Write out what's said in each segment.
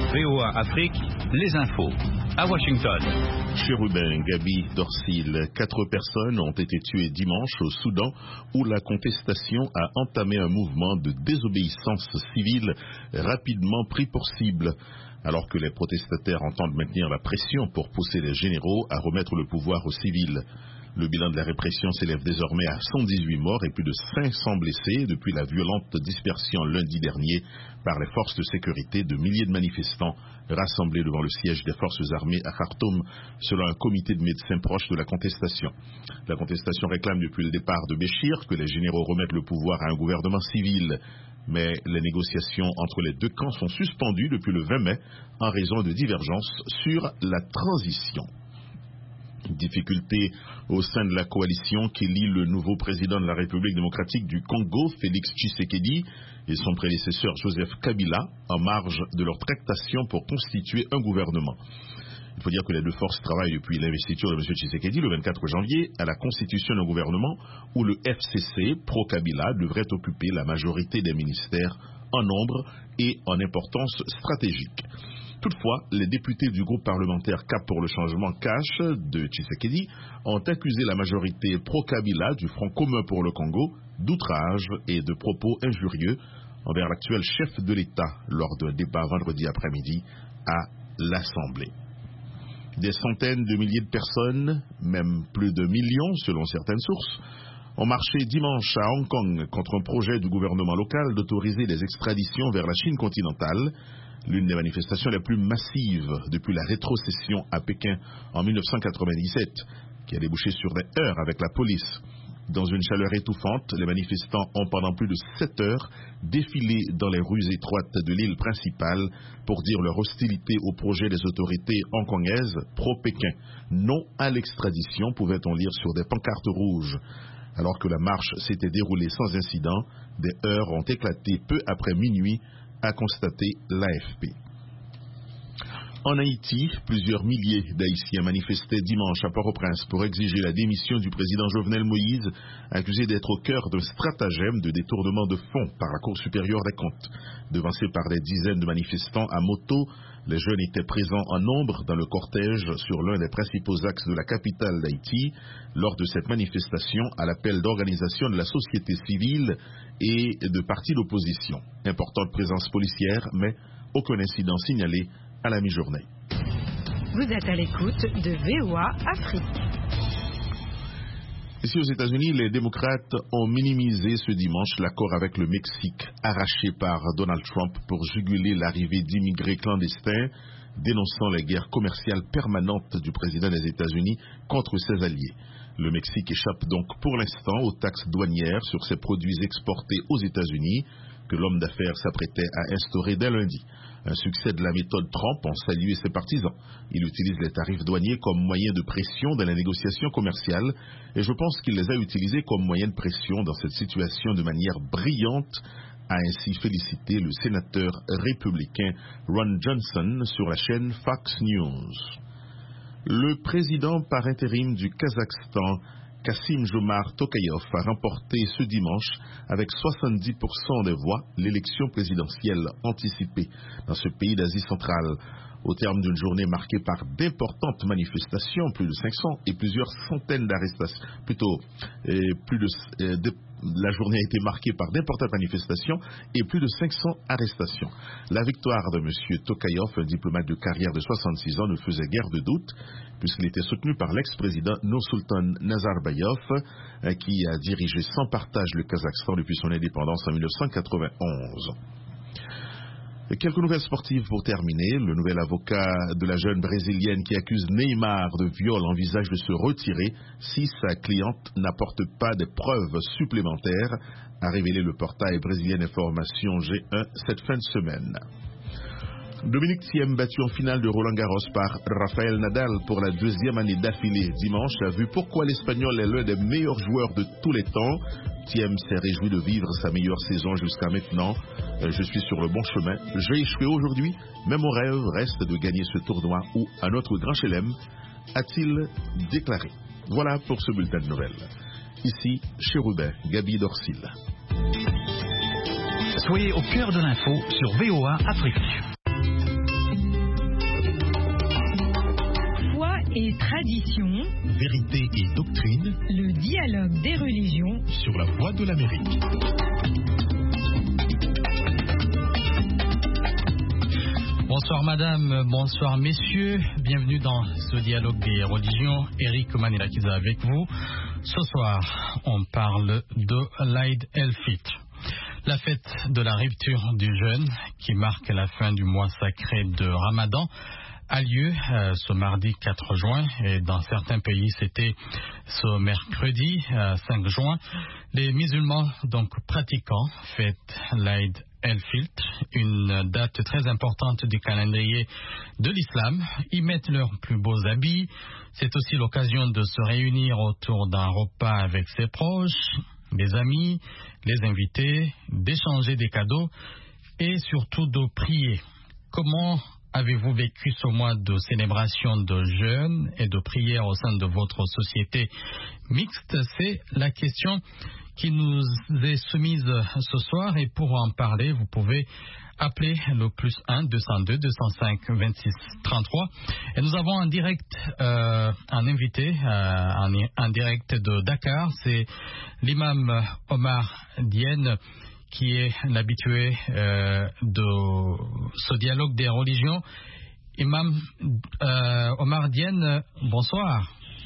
VOA Afrique, les infos. À Washington. Chérubin, Gaby, Dorsil, 4 personnes ont été tuées dimanche au Soudan où la contestation a entamé un mouvement de désobéissance civile rapidement pris pour cible. Alors que les protestataires entendent maintenir la pression pour pousser les généraux à remettre le pouvoir aux civils. Le bilan de la répression s'élève désormais à 118 morts et plus de 500 blessés depuis la violente dispersion lundi dernier par les forces de sécurité de milliers de manifestants rassemblés devant le siège des forces armées à Khartoum, selon un comité de médecins proches de la contestation. La contestation réclame depuis le départ de Béchir que les généraux remettent le pouvoir à un gouvernement civil. Mais les négociations entre les deux camps sont suspendues depuis le 20 mai en raison de divergences sur la transition. Difficulté au sein de la coalition qui lie le nouveau président de la République démocratique du Congo, Félix Tshisekedi, et son prédécesseur Joseph Kabila, en marge de leur tractation pour constituer un gouvernement. Il faut dire que les deux forces travaillent depuis l'investiture de M. Tshisekedi le 24 janvier à la constitution d'un gouvernement où le FCC, pro-Kabila, devrait occuper la majorité des ministères en nombre et en importance stratégique. Toutefois, les députés du groupe parlementaire Cap pour le changement cash de Tshisekedi ont accusé la majorité pro-Kabila du Front commun pour le Congo d'outrage et de propos injurieux envers l'actuel chef de l'État lors d'un débat vendredi après-midi à l'Assemblée. Des centaines de milliers de personnes, même plus de millions selon certaines sources, ont marché dimanche à Hong Kong contre un projet du gouvernement local d'autoriser les extraditions vers la Chine continentale, l'une des manifestations les plus massives depuis la rétrocession à Pékin en 1997, qui a débouché sur des heurts avec la police. Dans une chaleur étouffante, les manifestants ont pendant plus de 7 heures défilé dans les rues étroites de l'île principale pour dire leur hostilité au projet des autorités hongkongaises pro-Pékin. Non à l'extradition, pouvait-on lire sur des pancartes rouges. Alors que la marche s'était déroulée sans incident, des heurts ont éclaté peu après minuit, a constaté l'AFP. En Haïti, plusieurs milliers d'Haïtiens manifestaient dimanche à Port-au-Prince pour exiger la démission du président Jovenel Moïse, accusé d'être au cœur d'un stratagème de détournement de fonds par la Cour supérieure des comptes. Devancés par des dizaines de manifestants à moto, les jeunes étaient présents en nombre dans le cortège sur l'un des principaux axes de la capitale d'Haïti lors de cette manifestation à l'appel d'organisations de la société civile et de partis d'opposition. Importante présence policière, mais aucun incident signalé à la mi-journée. Vous êtes à l'écoute de VOA Afrique. Ici aux États-Unis, les démocrates ont minimisé ce dimanche l'accord avec le Mexique arraché par Donald Trump pour juguler l'arrivée d'immigrés clandestins, dénonçant les guerres commerciales permanentes du président des États-Unis contre ses alliés. Le Mexique échappe donc pour l'instant aux taxes douanières sur ses produits exportés aux États-Unis que l'homme d'affaires s'apprêtait à instaurer dès lundi. Un succès de la méthode Trump en salué ses partisans. Il utilise les tarifs douaniers comme moyen de pression dans la négociation commerciale et je pense qu'il les a utilisés comme moyen de pression dans cette situation de manière brillante, a ainsi félicité le sénateur républicain Ron Johnson sur la chaîne Fox News. Le président par intérim du Kazakhstan, Kassym-Jomart Tokayev, a remporté ce dimanche avec 70% des voix l'élection présidentielle anticipée dans ce pays d'Asie centrale. Au terme d'une journée marquée par d'importantes manifestations, plus de 500 et plusieurs centaines d'arrestations, la journée a été marquée par d'importantes manifestations et plus de 500 arrestations. La victoire de M. Tokayev, un diplomate de carrière de 66 ans, ne faisait guère de doute, puisqu'il était soutenu par l'ex-président Nursultan Nazarbayev, qui a dirigé sans partage le Kazakhstan depuis son indépendance en 1991. Quelques nouvelles sportives pour terminer. Le nouvel avocat de la jeune brésilienne qui accuse Neymar de viol envisage de se retirer si sa cliente n'apporte pas des preuves supplémentaires, a révélé le portail brésilien Information G1 cette fin de semaine. Dominique Thiem, battu en finale de Roland Garros par Rafael Nadal pour la 2e année d'affilée dimanche, a vu pourquoi l'Espagnol est l'un des meilleurs joueurs de tous les temps. Thiem s'est réjoui de vivre sa meilleure saison jusqu'à maintenant. Je suis sur le bon chemin. J'ai échoué aujourd'hui, mais mon rêve reste de gagner ce tournoi ou un autre grand chelem, a-t-il déclaré. Voilà pour ce bulletin de nouvelles. Ici, Chérubin, Gaby Dorsil. Soyez au cœur de l'info sur VOA Afrique. tradition, vérité et doctrine, le dialogue des religions sur la voie de l'Amérique. Bonsoir madame, bonsoir messieurs, bienvenue dans ce dialogue des religions. Eric Manilakiza avec vous. Ce soir, on parle de l'Aïd el-Fitr, la fête de la rupture du jeûne qui marque la fin du mois sacré de Ramadan, a lieu ce mardi 4 juin et dans certains pays c'était ce mercredi 5 juin. Les musulmans donc pratiquants fêtent l'Aïd el-Fitr, une date très importante du calendrier de l'islam. Ils mettent leurs plus beaux habits. C'est aussi l'occasion de se réunir autour d'un repas avec ses proches, des amis, les invités, d'échanger des cadeaux et surtout de prier. Comment avez-vous vécu ce mois de célébration de jeûne et de prière au sein de votre société mixte? C'est la question qui nous est soumise ce soir et pour en parler, vous pouvez appeler le plus 1 202 205 26 33 et nous avons en direct un invité en direct de Dakar, c'est l'imam Omar Diène qui est l'habitué de ce dialogue des religions. Imam Omar Diène, bonsoir.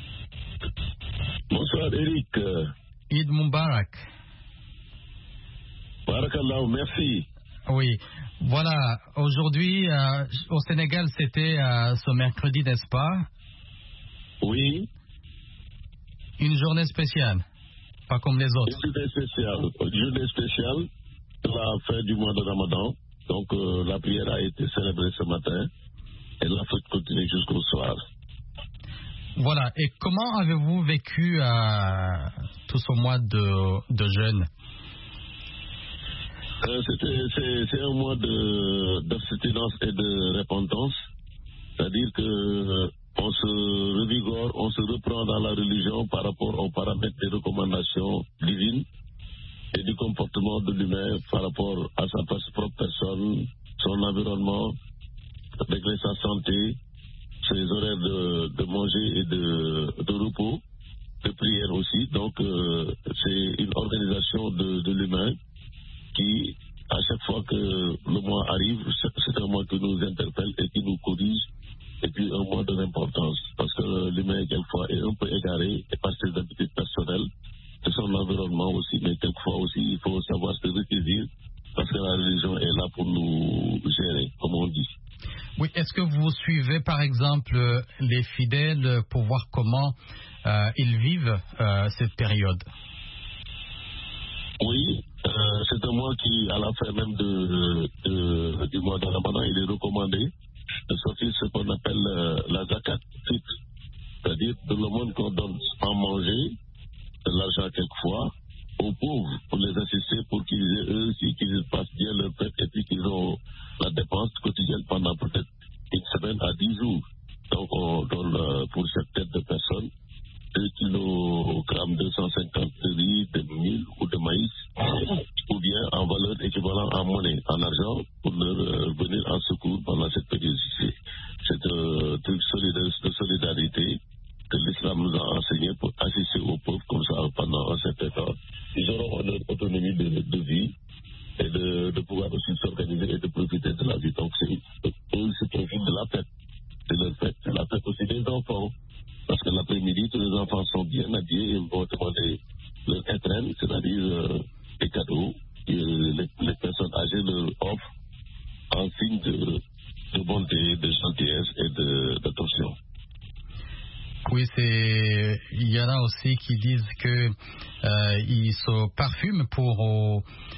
Bonsoir Eric. Eid Mubarak. Barakallah, merci. Oui, voilà, aujourd'hui au Sénégal c'était ce mercredi, n'est-ce pas? Oui. Une journée spéciale, pas comme les autres. Une journée spéciale, la fin du mois de Ramadan. Donc la prière a été célébrée ce matin et la fête continue jusqu'au soir. Voilà, et comment avez-vous vécu tout ce mois de jeûne? C'est un mois d'abstinence et de repentance, c'est-à-dire que on se revigore, on se reprend dans la religion par rapport aux paramètres des recommandations divines et du comportement de l'humain par rapport à sa propre personne, son environnement, régler sa santé, ses horaires de manger et de repos, de prière aussi. Donc c'est une organisation de l'humain qui, à chaque fois que le mois arrive, c'est un mois qui nous interpelle et qui nous corrige, et puis un mois de l'importance, parce que l'humain, quelquefois, est un peu égaré par ses habitudes personnelles, de son environnement aussi, mais quelquefois aussi, il faut savoir se ressaisir, parce que la religion est là pour nous gérer, comme on dit. Oui, est-ce que vous suivez, par exemple, les fidèles pour voir comment ils vivent cette période? Oui, c'est un mois qui, à la fin même du mois de Ramadan, il est recommandé de sortir ce qu'on appelle la zakat fitr, c'est-à-dire de le monde qu'on donne à manger, de l'argent quelquefois, aux pauvres, pour les assister, pour qu'ils aient eux aussi, qu'ils passent bien leur fête et puis qu'ils ont la dépense quotidienne pendant peut-être une semaine à 10 jours. Donc on donne pour chaque tête de personne 2 kg 250 de riz, de mil ou de maïs, ou bien en valeur équivalente en monnaie, en argent, pour leur venir en secours pendant cette période. C'est un truc de solidarité que l'islam nous a enseigné pour assister aux pauvres comme ça pendant un certain temps. Ils auront leur autonomie de vie et de pouvoir aussi s'organiser et de profiter de la vie. Donc eux se profitent de la fête. C'est leur fête. C'est la fête aussi des enfants. Parce que l'après-midi, tous les enfants sont bien habillés et vont demander leur étreinte, c'est-à-dire des cadeaux que les personnes âgées leur offrent en signe de bonté, de gentillesse et d'attention. Oui, il y en a aussi qui disent que ils se parfument pour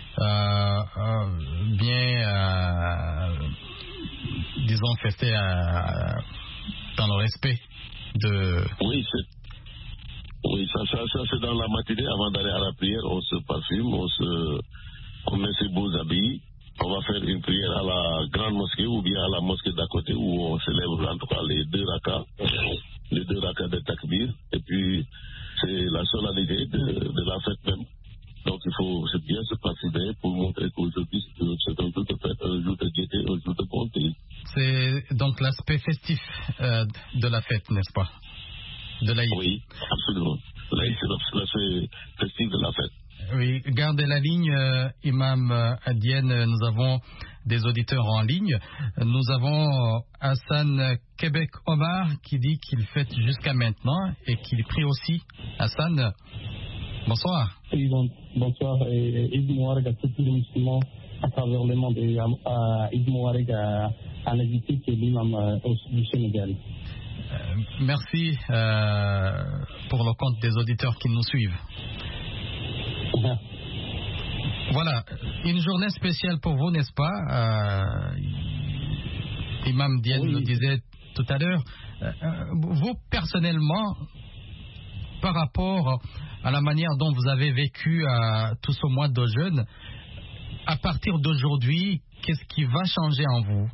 bien, disons, fester dans le respect de... Oui, ça c'est dans la matinée, avant d'aller à la prière, on se parfume, on met ses beaux habits, on va faire une prière à la grande mosquée ou bien à la mosquée d'à côté où on célèbre en tout cas les deux rakas de takbir, et puis c'est la solennité de la fête même. Donc il faut bien se parfumer pour montrer qu'aujourd'hui c'est un jour de fête, un jour de gaieté, un jour de bonté. C'est donc l'aspect festif de la fête, n'est-ce pas? de l'Aïd. Oui, absolument. L'Aïd, c'est le festif de la fête. Oui, gardez la ligne, Imam Diène, nous avons des auditeurs en ligne. Nous avons Hassan Québec Omar qui dit qu'il fête jusqu'à maintenant et qu'il prie aussi. Hassan, bonsoir. Oui, bonsoir. Eid Mouareg à tous les musulmans à travers le monde et Eid Mouareg à l'invité qui est l'imam du Sénégal. Merci pour le compte des auditeurs qui nous suivent. Voilà, une journée spéciale pour vous, n'est-ce pas? Imam Diène le disait tout à l'heure. Vous, personnellement, par rapport à la manière dont vous avez vécu tout ce mois de jeûne, à partir d'aujourd'hui, qu'est-ce qui va changer en vous?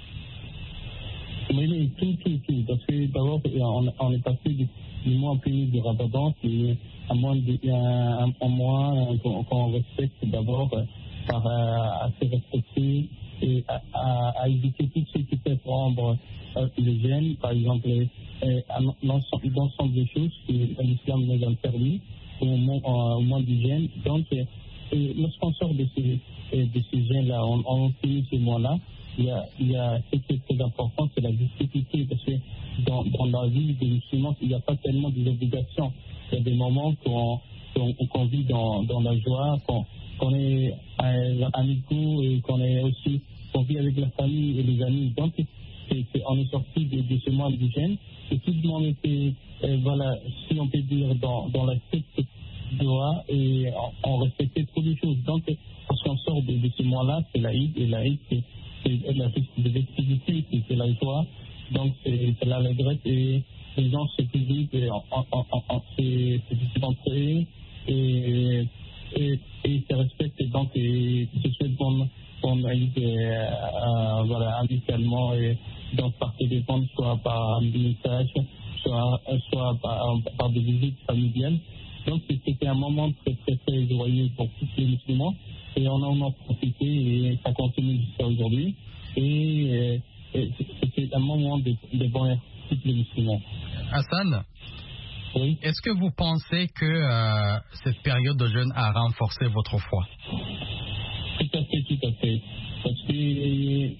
Oui, tout. Parce que d'abord, on est passé du mois premier du Ramadan, qui est un mois qu'on respecte d'abord à se respecter et à éviter tout ce qui peut rendre le jeûne, par exemple, l'ensemble des choses que l'islam nous a permis au mois du jeûne. Donc, lorsqu'on sort de ces jeûnes-là, on finit ce mois-là, il y a ce qui est très important, c'est la difficulté, parce que dans la vie des musulmans, il n'y a pas tellement d'obligations. Il y a des moments qu'on vit dans la joie, qu'on est amicaux et qu'on vit avec la famille et les amis. Donc, on est sorti de ce mois du jeûne et tout le monde était, si on peut dire, dans la fête joie et on respectait trop de choses. Donc, lorsqu'on sort de ce mois-là, c'est l'Aïd, et l'Aïd, c'est la festivité, c'est la joie, donc c'est l'allégresse et les gens se publient entre eux et se respectent, donc et se souhaitent bon Aïd amicalement, et donc par téléphone, soit par message, soit par des visites familiales. Donc c'était un moment très très très joyeux pour tous les musulmans. Et on en a profité et ça continue jusqu'à aujourd'hui. Et c'est un moment de bonheur pour tous les musulmans. Hassan, oui. Est-ce que vous pensez que cette période de jeûne a renforcé votre foi? Tout à fait. Parce que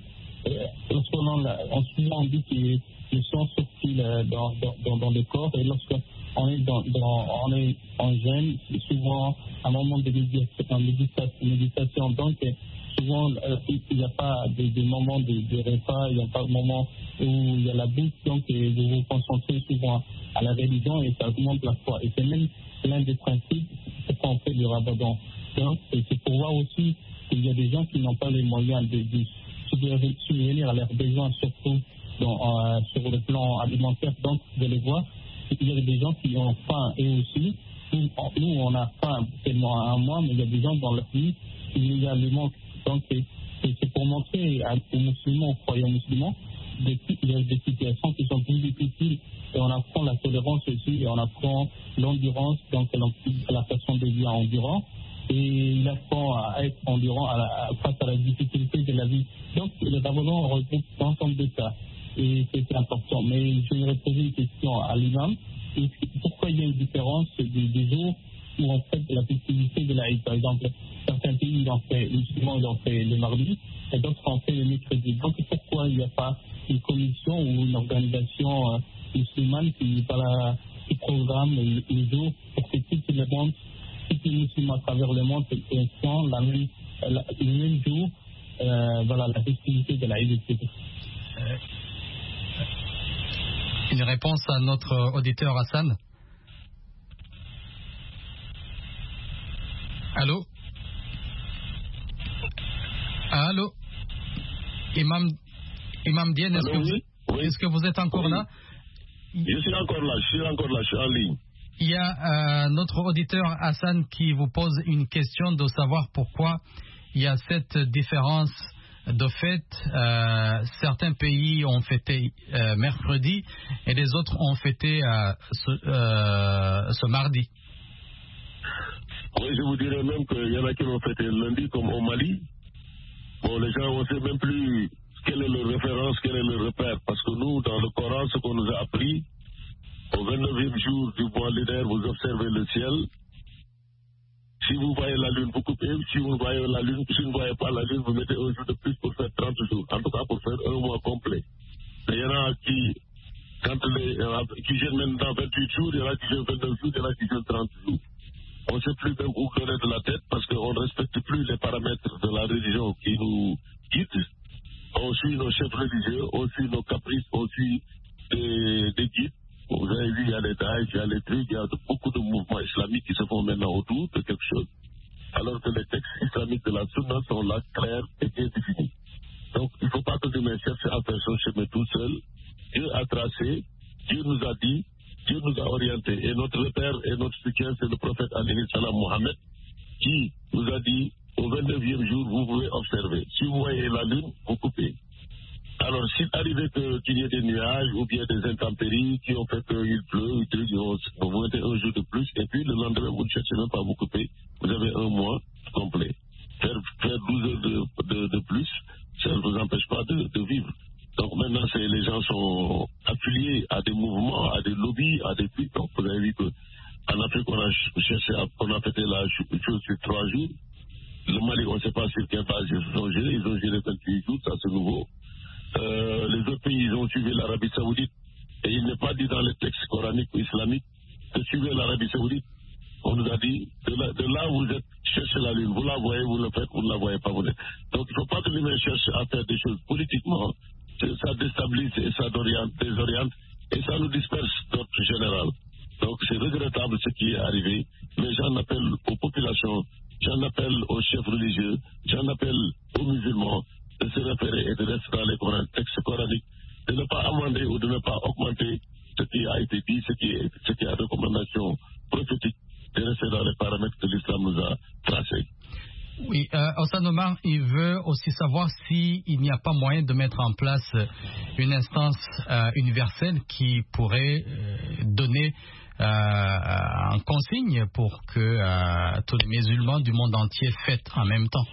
on dit que le sang circule dans le corps, et lorsqu'on est on est en jeûne, c'est souvent un moment de méditation. Donc, souvent, il n'y a pas de moment de repas, il n'y a pas de moment où il y a la bouffe. Donc, vous vous concentrez souvent à la religion et ça augmente la foi. Et c'est même l'un des principes qu'on fait du Ramadan. Donc, c'est pour voir aussi qu'il y a des gens qui n'ont pas les moyens de subvenir à leurs besoins, surtout sur le plan alimentaire. Donc, de les voir. Il y a des gens qui ont faim eux aussi. Nous, on a faim tellement un mois, mais il y a des gens dans leur vie qui il y a le manque. Donc, c'est pour montrer aux musulmans, aux croyants musulmans, il y a des situations qui sont plus difficiles, et on apprend la tolérance aussi, et on apprend l'endurance, donc la façon de vivre endurant, et il apprend à être endurant face à la difficulté de la vie. Donc, le Ramadan regroupe l'ensemble de ça. Et c'était important. Mais je voudrais poser une question à l'imam. Pourquoi il y a une différence des jours où on fait la festivité de l'Aïd? Par exemple, certains pays, ils ont fait le mardi, et d'autres ont fait le mercredi. Donc, pourquoi il n'y a pas une commission ou une organisation musulmane qui programme les jours pour que tous les musulmans à travers le monde font le même jour, la festivité de l'Aïd, etc. Une réponse à notre auditeur Hassan. Allô? Imam Diène, est-ce que vous êtes encore là? Je suis encore là, je suis en ligne. Il y a notre auditeur Hassan qui vous pose une question de savoir pourquoi il y a cette différence de fête. Certains pays ont fêté mercredi et les autres ont fêté ce mardi. Oui, je vous dirais même qu'il y en a qui l'ont fêté lundi, comme au Mali. Bon, les gens, on ne sait même plus quelle est leur référence, quel est le repère. Parce que nous, dans le Coran, ce qu'on nous a appris, au 29 29e jour du mois lunaire, vous observez le ciel. Si vous voyez la lune, vous coupez. Si vous voyez la lune, si vous ne voyez pas la lune, vous mettez un jour de plus pour faire 30 jours. En tout cas, pour faire un mois complet. Mais il y en a qui gênent même dans 28 jours, il y en a qui gênent 29 jours, il y en a qui gênent 30 jours. On ne sait plus même où donner de la tête parce qu'on ne respecte plus les paramètres de la religion qui nous guident. On suit nos chefs religieux, on suit nos caprices, on suit des guides. Vous avez vu, il y a les Daesh, il y a les trucs, il y a beaucoup de mouvements islamiques qui se font maintenant autour de quelque chose. Alors que les textes islamiques de la Sunna sont là, clairs et bien définis. Donc, il ne faut pas que l'humain cherche à faire son chemin tout seul. Dieu a tracé, Dieu nous a dit, Dieu nous a orientés. Et notre repère et notre soutien, c'est le prophète alayhi salam Mohammed qui nous a dit, au 29e jour, vous pouvez observer. Si vous voyez la lune, vous coupez. Alors, s'il arrivait qu'il y ait des nuages ou bien des intempéries qui ont fait qu'il pleut, vous mettez un jour de plus, et puis le lendemain, vous ne cherchez même pas à vous couper. Vous avez un mois complet. Faire 12 heures de plus, ça ne vous empêche pas de vivre. Donc maintenant, les gens sont affiliés à des mouvements, à des lobbies, à des trucs. Donc vous avez vu qu'en Afrique, on a fêté la chose sur 3 jours. Le Mali, on ne sait pas sur quelle base ils ont géré 28 jours, ça c'est nouveau. Les autres pays, ils ont suivi l'Arabie Saoudite. Et il n'est pas dit dans les textes coraniques ou islamiques de suivre l'Arabie Saoudite. On nous a dit, de là où vous êtes, cherchez la lune. Vous la voyez, vous le faites, vous ne la voyez pas, vous l'êtes. Donc il ne faut pas que l'humain cherche à faire des choses politiquement. Ça déstabilise et ça désoriente et ça nous disperse notre général. Donc c'est regrettable ce qui est arrivé. Mais j'en appelle aux populations, j'en appelle aux chefs religieux, j'en appelle aux musulmans de se référer et de rester dans les textes coraniques, de ne pas amender ou de ne pas augmenter ce qui a été dit, ce qui est la recommandation prophétique, de rester dans les paramètres que l'islam nous a tracés. Oui, Hassan Omar, il veut aussi savoir s'il n'y a pas moyen de mettre en place une instance universelle qui pourrait donner en consigne pour que tous les musulmans du monde entier fêtent en même temps.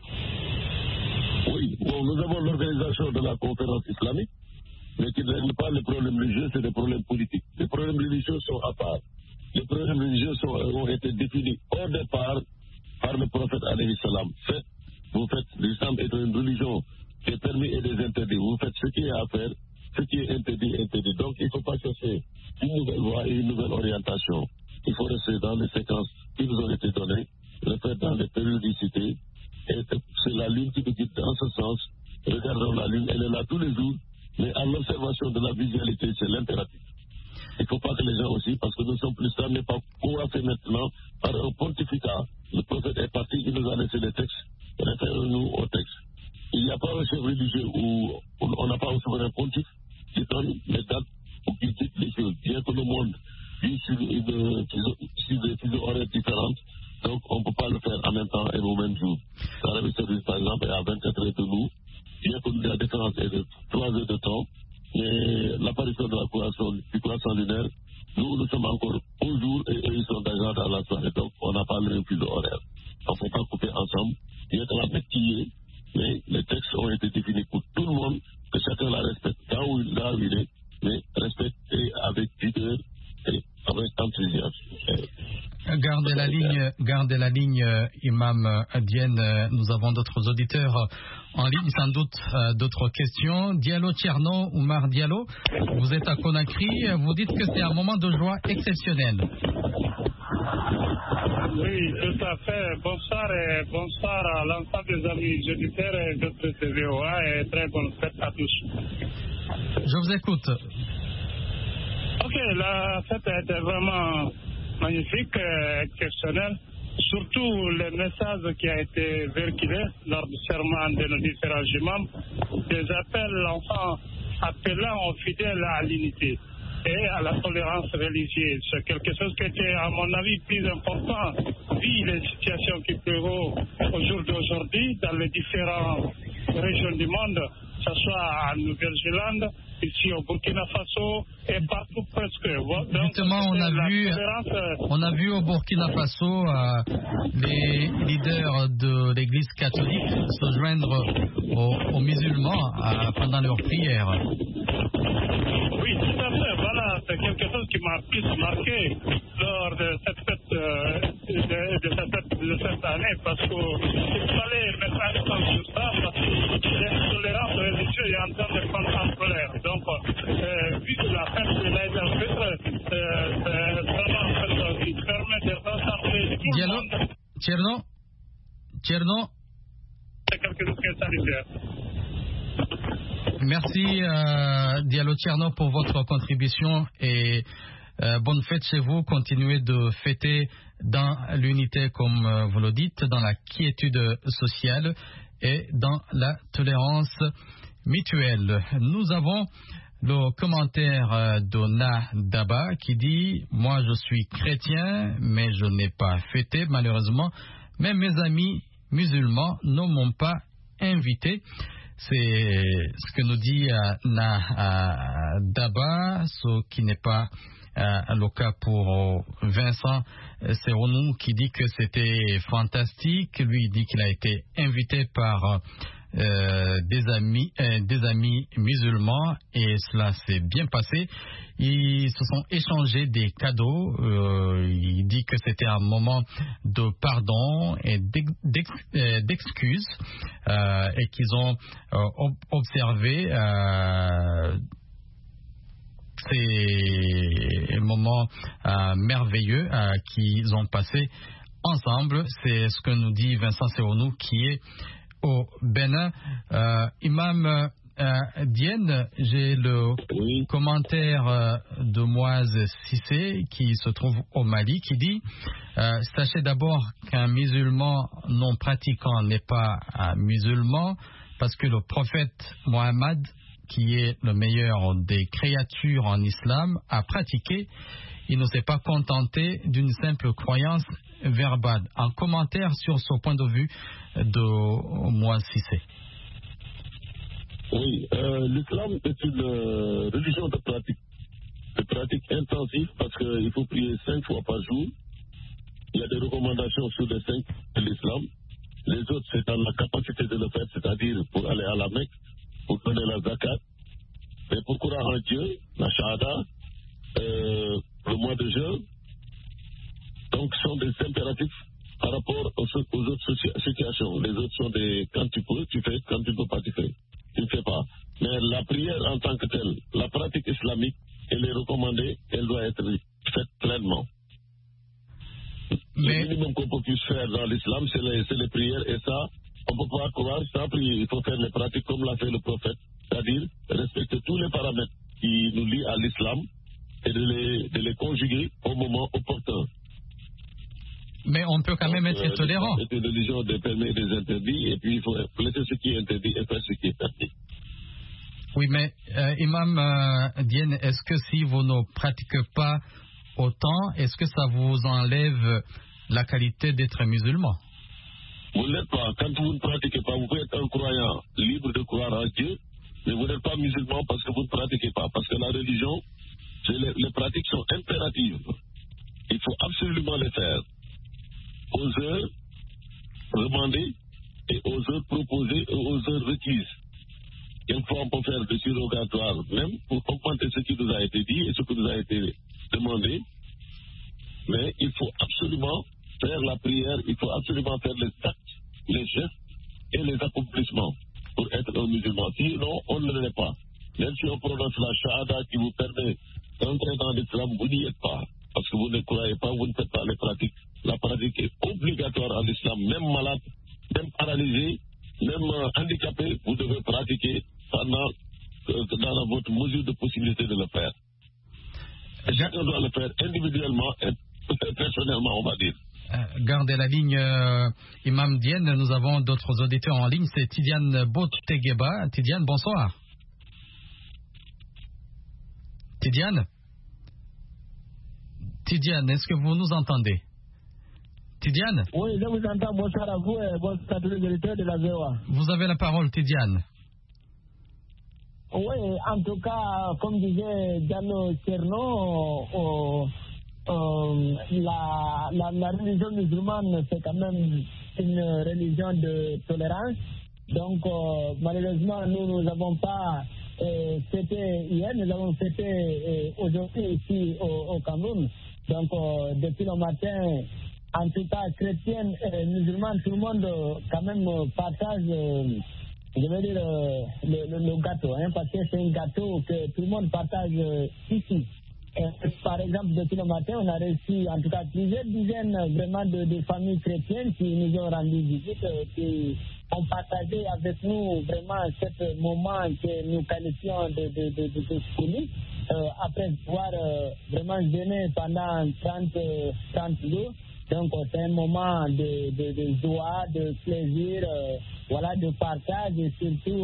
Oui, bon, nous avons l'organisation de la conférence islamique, mais qui ne règle pas les problèmes religieux, c'est des problèmes politiques. Les problèmes religieux sont à part. Les problèmes religieux ont été définis au départ par le prophète alayhi salam. L'islam est une religion des permis et des interdits. Vous faites ce qui est à faire, ce qui est interdit. Donc il ne faut pas chercher une nouvelle voie et une nouvelle orientation. Il faut rester dans les séquences qui nous ont été données, le faire dans les périodicités. Et c'est la lune qui nous guide dans ce sens. Regardons la lune, elle est là tous les jours, mais à l'observation de la visualité, c'est l'impératif. Il ne faut pas que les gens aussi, parce que nous sommes plus n'est pas coiffés maintenant par un pontificat. Le prophète est parti, il nous a laissé les textes. Référons-nous aux textes. Il n'y a pas un chef religieux où on n'a pas un souverain pontife qui donne les dates ou qui dit les choses. Bien que le monde vit sur des fuseaux horaires différentes, donc on ne peut pas le faire en même temps et au même jour. L'Arabie Saoudite, par exemple, est à 24 heures de nous. Bien que la différence est de 3 heures de temps, mais l'apparition de du croissant lunaire, nous sommes encore au jour et eux, ils sont déjà dans la soirée. Donc, on n'a pas le même fuseau horaire. On ne peut pas couper ensemble. Il y a de la bête qui est, mais les textes ont été définis pour tout le monde, que chacun la respecte là où il est, mais respecté avec vigueur et avec enthousiasme. Gardez la ligne, Imam Diène. Nous avons d'autres auditeurs en ligne, sans doute d'autres questions. Diallo Tierno, Oumar Diallo, vous êtes à Conakry. Vous dites que c'est un moment de joie exceptionnel. Oui, tout à fait. Bonsoir à l'ensemble des amis auditeurs et d'autres CVOA et très bonne fête à tous. Je vous écoute. Ok, la fête était vraiment magnifique, exceptionnelle. Surtout le message qui a été véhiculé lors du serment de nos différents imams, des appels enfin appelant aux fidèles à l'unité et à la tolérance religieuse. C'est quelque chose qui était, à mon avis, plus important vu les situations qui prévaut au jour d'aujourd'hui dans les différentes régions du monde, que ce soit en Nouvelle-Zélande, ici au Burkina Faso et partout presque. Donc, justement, on a vu au Burkina Faso les leaders de l'Église catholique se joindre aux musulmans pendant leurs prières. Oui, tout à fait. Voilà, c'est quelque chose qui m'a plus marqué lors de cette fête de cette année, parce qu'il fallait mettre un accent sur ça, parce que l'intolérance religieuse est en train de prendre ampleur. Donc, vu que la fête de l'Aïd al-Fitr, c'est vraiment une fête qui permet de rassembler tout le monde. Tcherno. C'est quelque chose qui est salutaire. Merci Diallo Tcherno pour votre contribution et bonne fête chez vous. Continuez de fêter dans l'unité comme vous le dites, dans la quiétude sociale et dans la tolérance mutuelle. Nous avons le commentaire d'Ona Daba qui dit « Moi je suis chrétien mais je n'ai pas fêté malheureusement. Même mes amis musulmans ne m'ont pas invité. » C'est ce que nous dit Daba, ce qui n'est pas le cas pour Vincent Seronou qui dit que c'était fantastique. Lui il dit qu'il a été invité par des amis musulmans et cela s'est bien passé. Ils se sont échangés des cadeaux. Il dit que c'était un moment de pardon et d'excuses et qu'ils ont observé ces moments merveilleux qu'ils ont passés ensemble. C'est ce que nous dit Vincent Seronou qui est au Bénin. Imam Diène, j'ai le commentaire de Moise Cissé qui se trouve au Mali qui dit sachez d'abord qu'un musulman non pratiquant n'est pas un musulman parce que le prophète Mohammed, qui est le meilleur des créatures en islam, a pratiqué. Il ne s'est pas contenté d'une simple croyance verbale. Un commentaire sur ce point de vue de Moise Cissé. Oui, l'islam est une religion de pratique intensive parce qu'il faut prier 5 fois par jour. Il y a des recommandations sur les 5 de l'islam. Les autres, c'est dans la capacité de le faire, c'est-à-dire pour aller à la Mecque, pour donner la zakat. Mais pour croire en Dieu, la shahada, le mois de jeûne, donc sont des impératifs par rapport aux autres situations. Les autres sont des quand tu peux, tu fais, quand tu ne peux pas, tu fais. Tu ne fais pas. Mais la prière en tant que telle, la pratique islamique, elle est recommandée, elle doit être faite pleinement. Le minimum qu'on peut puisse faire dans l'islam, c'est les prières, et ça, on ne peut pas croire sans prier. Il faut faire les pratiques comme l'a fait le prophète, c'est-à-dire respecter tous les paramètres qui nous lient à l'islam et de les conjuguer au moment opportun. Mais on peut quand même être tolérant. C'est une religion des permis et des interdits, et puis il faut laisser ce qui est interdit et faire ce qui est permis. Oui, mais Imam Diène, est-ce que si vous ne pratiquez pas autant, est-ce que ça vous enlève la qualité d'être musulman? Vous ne l'êtes pas. Quand vous ne pratiquez pas, vous pouvez être un croyant libre de croire en Dieu, mais vous n'êtes pas musulman parce que vous ne pratiquez pas. Parce que la religion, les pratiques sont impératives. Il faut absolument les faire. Aux heures demandées et aux heures proposées et aux heures requises. Quelquefois, on peut faire des surrogatoires, même pour augmenter ce qui nous a été dit et ce qui nous a été demandé. Mais il faut absolument faire la prière, il faut absolument faire les actes, les gestes et les accomplissements pour être un musulman. Sinon, on ne l'est pas. Même si on prononce la shahada qui vous permet d'entrer dans l'islam, vous n'y êtes pas. Parce que vous ne croyez pas, vous ne faites pas les pratiques. La pratique est obligatoire à l'islam. Même malade, même paralysé, même handicapé, vous devez pratiquer dans votre mesure de possibilité de le faire. Et chacun doit le faire individuellement et personnellement, on va dire. Gardez la ligne, Imam Diène. Nous avons d'autres auditeurs en ligne. C'est Tidiane Botegeba. Tidiane, bonsoir. Tidiane, est-ce que vous nous entendez? Tidiane? Oui, je vous entends. Bonsoir à vous et bonsoir à tous les auditeurs de la VOA. Vous avez la parole, Tidiane. Oui, en tout cas, comme disait Diallo Tcherno, la religion musulmane, c'est quand même une religion de tolérance. Donc, malheureusement, nous n'avons pas fêté hier, nous avons fêté aujourd'hui ici au Cameroun. Donc, depuis le matin, en tout cas, chrétiens et musulmans, tout le monde quand même partage, je veux dire, le gâteau, hein, parce que c'est un gâteau que tout le monde partage ici. Par exemple, depuis le matin, on a reçu en tout cas plusieurs dizaines vraiment de familles chrétiennes qui nous ont rendu visite, qui ont partagé avec nous vraiment ce moment que nous qualifions de folie. Après pouvoir vraiment jeûner pendant 30 jours. Donc, c'est un moment de joie, de plaisir, voilà, de partage et surtout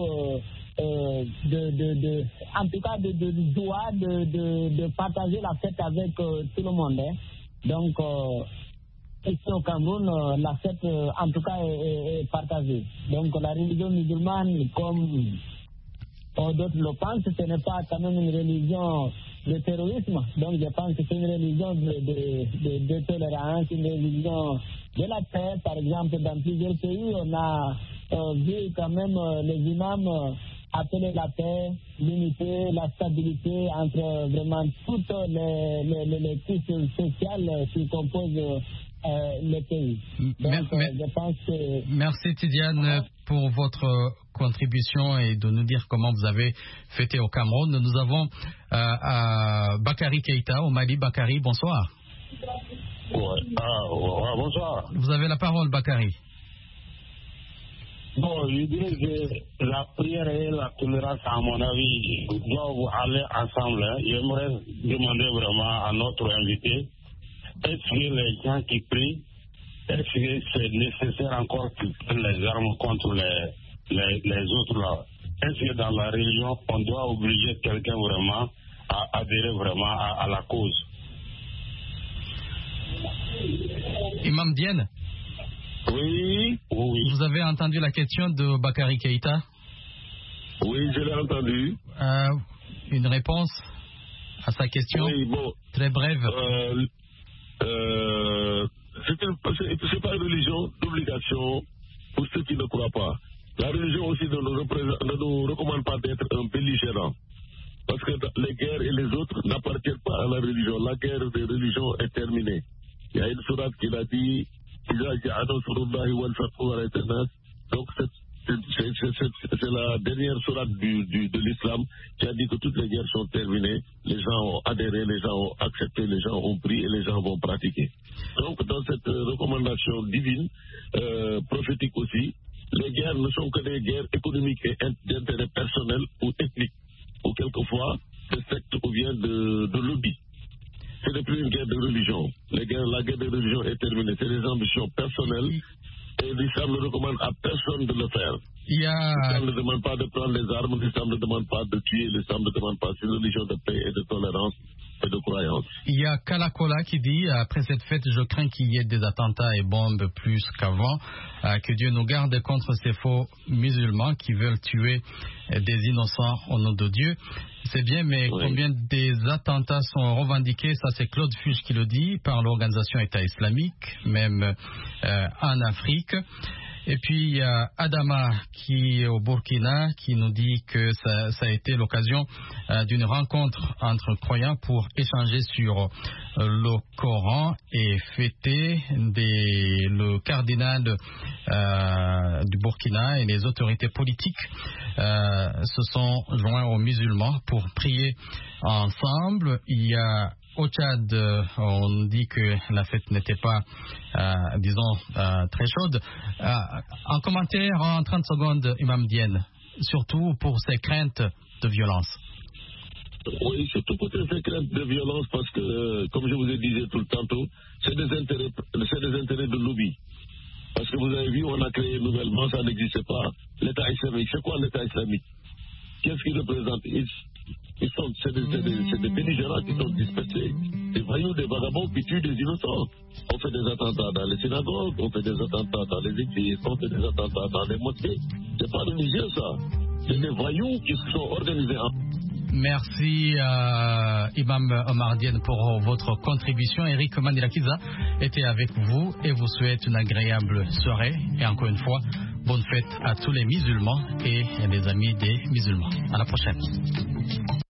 en tout cas de joie de partager la fête avec tout le monde. Hein. Donc, ici au Cameroun, la fête en tout cas est partagée. Donc, la religion musulmane, comme d'autres le pensent, ce n'est pas quand même une religion de terrorisme. Donc, je pense que c'est une religion de tolérance, une religion de la paix. Par exemple, dans plusieurs pays, on a vu quand même les imams appeler la paix, l'unité, la stabilité entre vraiment toutes les couches sociales qui composent le pays. Donc, je pense que... Merci Tidiane pour votre contribution et de nous dire comment vous avez fêté au Cameroun. Nous avons Bakary Keïta au Mali. Bakary, bonsoir. Bonsoir. Vous avez la parole, Bakary. Bon, je dirais que la prière et la tolérance, à mon avis, doivent aller ensemble. Hein. J'aimerais demander vraiment à notre invité, est-ce que les gens qui prient, est-ce que c'est nécessaire encore qu'ils prennent les armes contre les autres là? Est-ce que dans la religion, on doit obliger quelqu'un vraiment à adhérer vraiment à la cause? Imam Diène. Oui. Vous avez entendu la question de Bakary Keïta? Oui, je l'ai entendu. Une réponse à sa question? Oui, bon. Très brève. C'est pas une religion d'obligation pour ceux qui ne croient pas. La religion aussi ne nous recommande pas d'être un belligérant. Parce que les guerres et les autres n'appartiennent pas à la religion. La guerre des religions est terminée. Il y a une sourate qui l'a dit. Donc c'est la dernière sourate de l'islam qui a dit que toutes les guerres sont terminées, les gens ont adhéré, les gens ont accepté, les gens ont pris et les gens vont pratiquer. Donc dans cette recommandation divine, prophétique aussi, les guerres ne sont que des guerres économiques et d'intérêt personnel ou ethnique, ou quelquefois de secte ou bien de lobby. Ce n'est plus une guerre de religion. La guerre de religion est terminée. C'est des ambitions personnelles et l'islam ne recommande à personne de le faire. L'islam ne demande pas de prendre les armes, l'islam ne demande pas de tuer, l'islam ne demande pas. C'est une religion de paix et de tolérance et de croyance. Il y a Kalakola qui dit, après cette fête, je crains qu'il y ait des attentats et bombes plus qu'avant. Que Dieu nous garde contre ces faux musulmans qui veulent tuer des innocents au nom de Dieu. C'est bien, mais oui. Combien des attentats sont revendiqués? Ça, c'est Claude Fuchs qui le dit, par l'organisation État islamique, même en Afrique. Et puis, il y a Adama qui est au Burkina, qui nous dit que ça a été l'occasion d'une rencontre entre croyants pour échanger sur le Coran et fêter le cardinal du Burkina et les autorités politiques se sont joints aux musulmans pour prier ensemble. Il y a au Tchad, on dit que la fête n'était pas, très chaude. En commentaire, en 30 secondes, Imam Diène, surtout pour ces craintes de violence. Oui, surtout pour ces craintes de violence, parce que, comme je vous ai dit tout le temps, c'est des intérêts de lobby. Parce que vous avez vu, on a créé nouvellement, ça n'existait pas, l'État islamique. C'est quoi l'État islamique? Qu'est-ce qu'il représente? C'est des belligérants qui sont dispersés, des voyous, des vagabonds qui tuent des innocents. On fait des attentats dans les synagogues, on fait des attentats dans les églises, on fait des attentats dans les mosquées. C'est pas religieux ça. C'est des voyous qui se sont organisés en... Merci Imam Omar Diène pour votre contribution. Eric Manilakiza était avec vous et vous souhaite une agréable soirée. Et encore une fois, bonne fête à tous les musulmans et les amis des musulmans. À la prochaine.